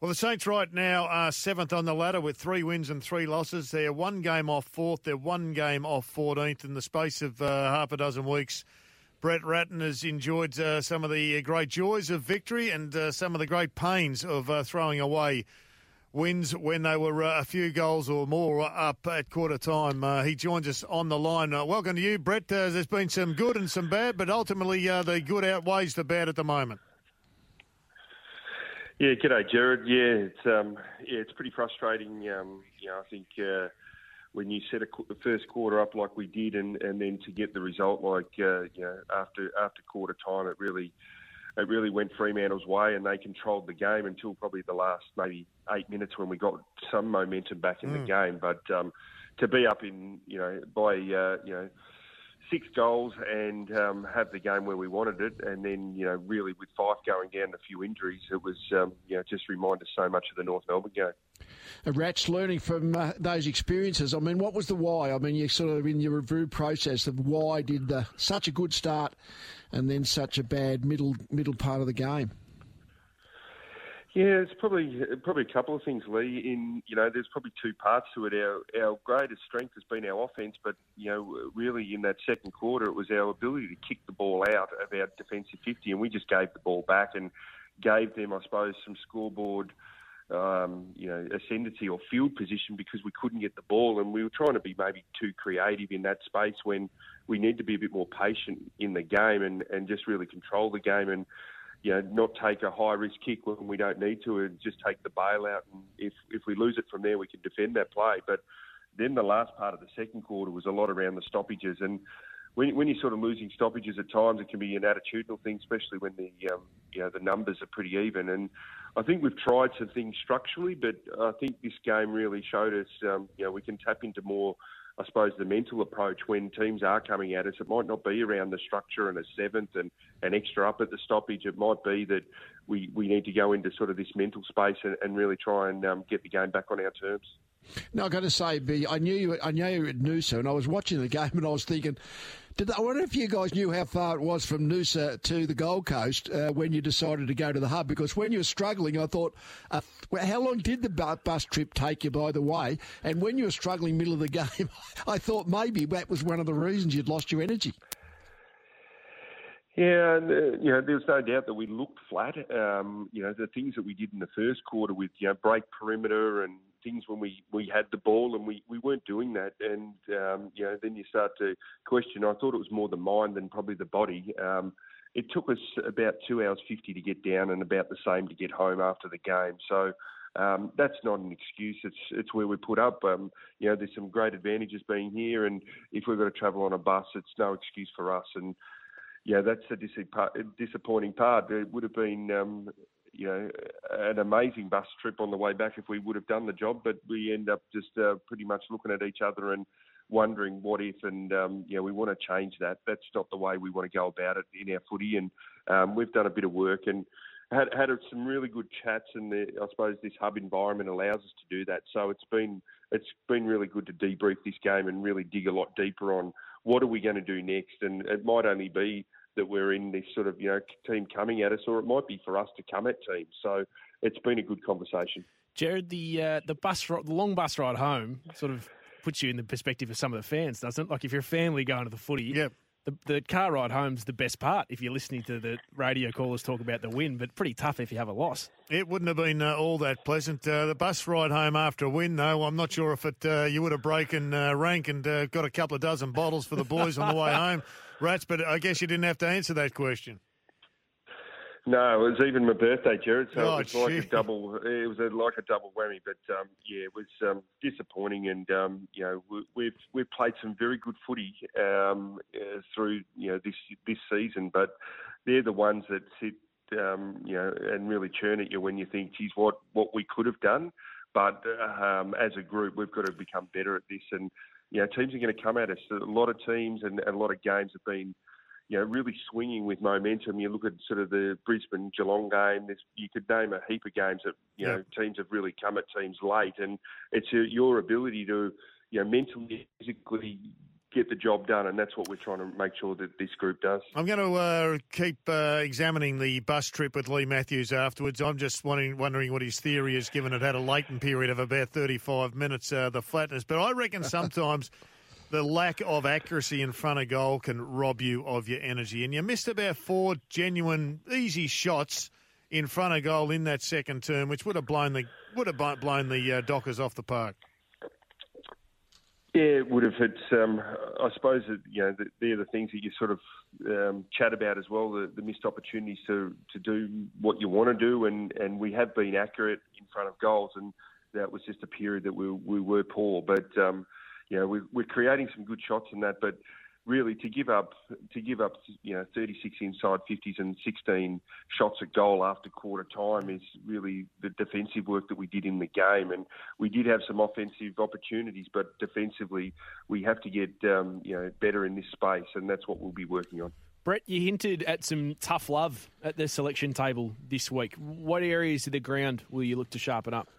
Well, the Saints right now are 7th on the ladder with 3 wins and 3 losses. They're 1 game off 4th. They're 1 game off 14th. In the space of half a dozen weeks, Brett Ratten has enjoyed some of the great joys of victory and some of the great pains of throwing away wins when they were a few goals or more up at quarter time. He joins us on the line. Welcome to you, Brett. There's been some good and some bad, but ultimately the good outweighs the bad at the moment. Yeah, g'day, Jared. It's pretty frustrating. I think when you set a first quarter up like we did, and then to get the result after quarter time, it really went Fremantle's way, and they controlled the game until probably the last maybe 8 minutes when we got some momentum back in the game. But to be up in by 6 goals and have the game where we wanted it, and then really with Fife going down and a few injuries, it was just reminded us so much of the North Melbourne game. Rats, learning from those experiences, I mean, what was the why? I mean, you're sort of in your review process of why did such a good start and then such a bad middle part of the game? Yeah, it's probably a couple of things, Lee. There's probably 2 parts to it. Our greatest strength has been our offense, but really in that second quarter, it was our ability to kick the ball out of our defensive 50, and we just gave the ball back and gave them, I suppose, some scoreboard ascendancy or field position because we couldn't get the ball, and we were trying to be maybe too creative in that space when we need to be a bit more patient in the game and just really control the game and not take a high-risk kick when we don't need to and just take the bailout. And if we lose it from there, we can defend that play. But then the last part of the second quarter was a lot around the stoppages. And when you're sort of losing stoppages at times, it can be an attitudinal thing, especially when the numbers are pretty even. And I think we've tried some things structurally, but I think this game really showed us, we can tap into more, I suppose, the mental approach when teams are coming at us. It might not be around the structure and a 7th and an extra up at the stoppage. It might be that we need to go into sort of this mental space and really try and get the game back on our terms. No, I've got to say, B, I knew you were at Noosa, and I was watching the game and I was thinking, I wonder if you guys knew how far it was from Noosa to the Gold Coast when you decided to go to the hub? Because when you were struggling, I thought, how long did the bus trip take you, by the way? And when you were struggling middle of the game, I thought maybe that was one of the reasons you'd lost your energy. Yeah, and, there was no doubt that we looked flat. The things that we did in the first quarter with, break perimeter and things when we had the ball, and we weren't doing that. And, then you start to question. I thought it was more the mind than probably the body. It took us about 2 hours 50 to get down and about the same to get home after the game. So that's not an excuse. It's where we put up. There's some great advantages being here, and if we've got to travel on a bus, it's no excuse for us. And that's the disappointing part. It would have been, an amazing bus trip on the way back if we would have done the job, but we end up just pretty much looking at each other and wondering what if, and we want to change that. That's not the way we want to go about it in our footy, and we've done a bit of work and had some really good chats, and I suppose this hub environment allows us to do that. So it's been really good to debrief this game and really dig a lot deeper on what are we going to do next, and it might only be that we're in this sort of team coming at us, or it might be for us to come at teams. So it's been a good conversation. Jared, the long bus ride home sort of puts you in the perspective of some of the fans, doesn't it? Like if you're a family going to the footy, yep. The car ride home's the best part if you're listening to the radio callers talk about the win, but pretty tough if you have a loss. It wouldn't have been all that pleasant. The bus ride home after a win, though, I'm not sure if you would have broken rank and got a couple of dozen bottles for the boys on the way home, Rats, but I guess you didn't have to answer that question. No, it was even my birthday, Jared. So Oh, it was like a double. It was like a double whammy. But it was disappointing. And we've played some very good footy through this season. But they're the ones that sit and really churn at you when you think, geez, what we could have done. But as a group, we've got to become better at this. And teams are going to come at us. A lot of teams and a lot of games have been really swinging with momentum. You look at sort of the Brisbane-Geelong game, you could name a heap of games that, teams have really come at teams late. And it's your ability to, mentally, physically get the job done, and that's what we're trying to make sure that this group does. I'm going to keep examining the bus trip with Lee Matthews afterwards. I'm just wondering what his theory is, given it had a latent period of about 35 minutes, the flatness. But I reckon sometimes the lack of accuracy in front of goal can rob you of your energy. And you missed about 4 genuine, easy shots in front of goal in that second term, which would have blown the Dockers off the park. Yeah, it would have. It's, I suppose that, they're the things that you sort of chat about as well, the missed opportunities to do what you want to do, and we have been accurate in front of goals, and that was just a period that we were poor. But we're creating some good shots in that, but really to give up 36 inside 50s and 16 shots at goal after quarter time is really the defensive work that we did in the game. And we did have some offensive opportunities, but defensively we have to get better in this space, and that's what we'll be working on. Brett, you hinted at some tough love at the selection table this week. What areas of the ground will you look to sharpen up?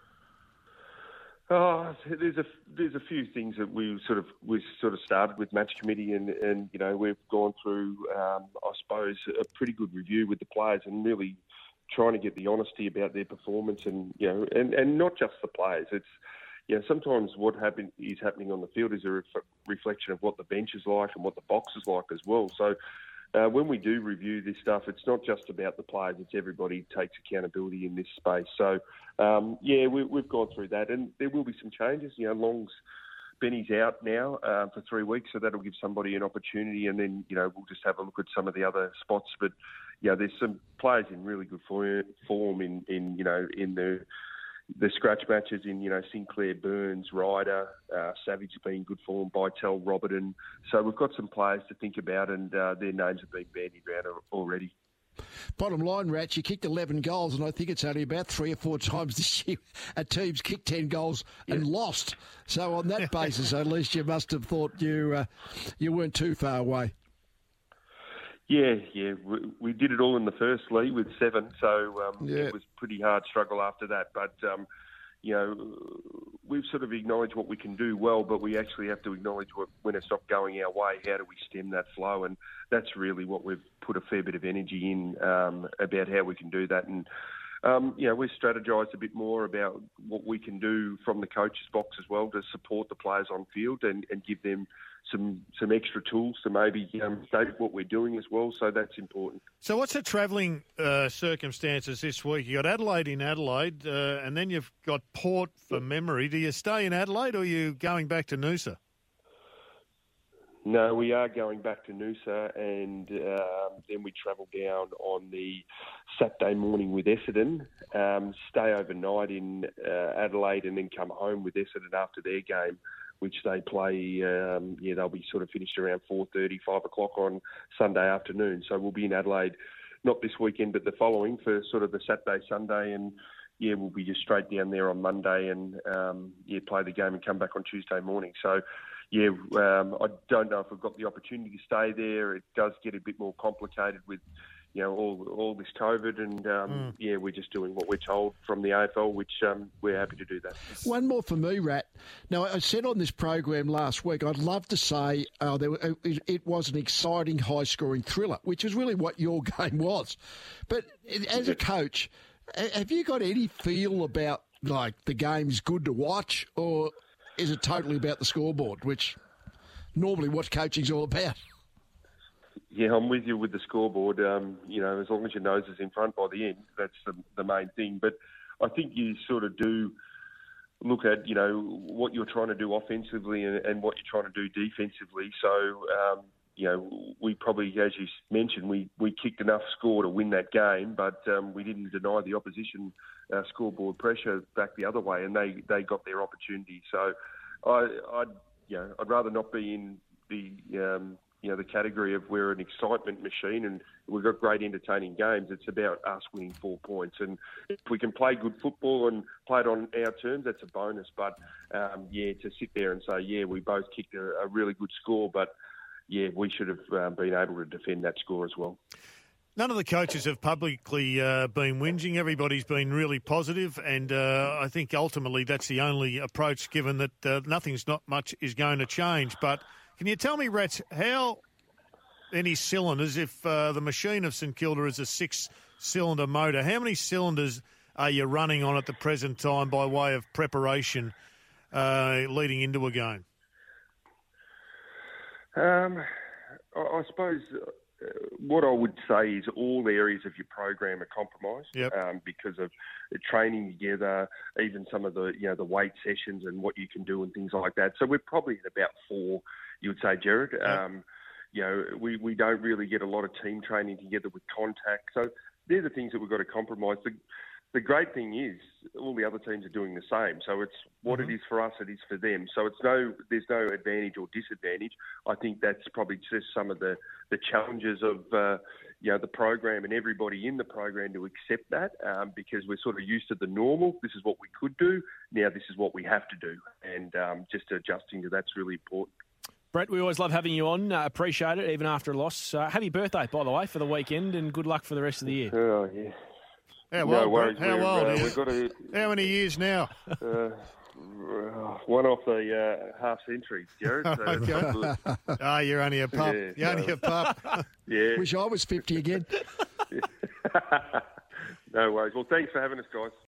Oh, there's a few things that we sort of started with match committee, and we've gone through I suppose a pretty good review with the players and really trying to get the honesty about their performance, and not just the players. It's sometimes what is happening on the field is a reflection of what the bench is like and what the box is like as well. So when we do review this stuff, it's not just about the players, it's everybody takes accountability in this space. So, we've gone through that, and there will be some changes. Benny's out now for 3 weeks, so that'll give somebody an opportunity, and then, we'll just have a look at some of the other spots. But, there's some players in really good form in the scratch matches in, Sinclair, Burns, Ryder, Savage has been in good form, Bytel, Robertson. So we've got some players to think about, and their names have been bandied around already. Bottom line, Rats, you kicked 11 goals, and I think it's only about 3 or 4 times this year a team's kicked 10 goals and lost. So on that basis, at least you must have thought you weren't too far away. Yeah. We did it all in the first league with 7, so it was a pretty hard struggle after that. But, we've sort of acknowledged what we can do well, but we actually have to acknowledge when it's not going our way, how do we stem that flow? And that's really what we've put a fair bit of energy in about how we can do that. And, we've strategised a bit more about what we can do from the coach's box as well to support the players on field and give them some extra tools to maybe state what we're doing as well. So that's important. So what's the travelling circumstances this week? You got Adelaide in Adelaide, and then you've got Port for memory. Do you stay in Adelaide, or are you going back to Noosa? No, we are going back to Noosa, and then we travel down on the Saturday morning with Essendon, stay overnight in Adelaide, and then come home with Essendon after their game, which they play, they'll be sort of finished around 4:30, 5 o'clock on Sunday afternoon. So we'll be in Adelaide, not this weekend, but the following for sort of the Saturday, Sunday, and we'll be just straight down there on Monday and, play the game and come back on Tuesday morning. So, I don't know if we've got the opportunity to stay there. It does get a bit more complicated with, all this COVID, and we're just doing what we're told from the AFL, which we're happy to do that. One more for me, Rat. Now, I said on this program last week, I'd love to say it was an exciting, high-scoring thriller, which is really what your game was. But as a coach, have you got any feel about, like, the game's good to watch, or is it totally about the scoreboard, which normally what coaching's all about? Yeah, I'm with you with the scoreboard. As long as your nose is in front by the end, that's the main thing. But I think you sort of do look at, what you're trying to do offensively and what you're trying to do defensively. So, we probably, as you mentioned, we kicked enough score to win that game, but we didn't deny the opposition scoreboard pressure back the other way, and they got their opportunity. So I'd rather not be in the category of we're an excitement machine and we've got great entertaining games. It's about us winning 4 points. And if we can play good football and play it on our terms, that's a bonus. But, to sit there and say, we both kicked a really good score, but, we should have been able to defend that score as well. None of the coaches have publicly been whinging. Everybody's been really positive, and I think ultimately that's the only approach, given that not much is going to change. But Can you tell me, Rats, how many cylinders, if the machine of St Kilda is a 6-cylinder motor, how many cylinders are you running on at the present time by way of preparation leading into a game? I suppose what I would say is all areas of your program are compromised because of training together, even some of the the weight sessions and what you can do and things like that. So we're probably at about 4, you would say, Jared. Yep. We don't really get a lot of team training together with contact. So they're the things that we've got to compromise. The great thing is all the other teams are doing the same. So it's what it is for us, it is for them. So there's no advantage or disadvantage. I think that's probably just some of the challenges of the program and everybody in the program to accept that because we're sort of used to the normal. This is what we could do. Now this is what we have to do. And just adjusting to that's really important. Brett, we always love having you on. Appreciate it, even after a loss. Happy birthday, by the way, for the weekend, and good luck for the rest of the year. Oh, yeah. How no old, worries. How old are you? We've got How many years now? One off the half century, Jared. So okay. You're only a pup. Yeah, you're only a pup. Yeah. Wish I was 50 again. No worries. Well, thanks for having us, guys.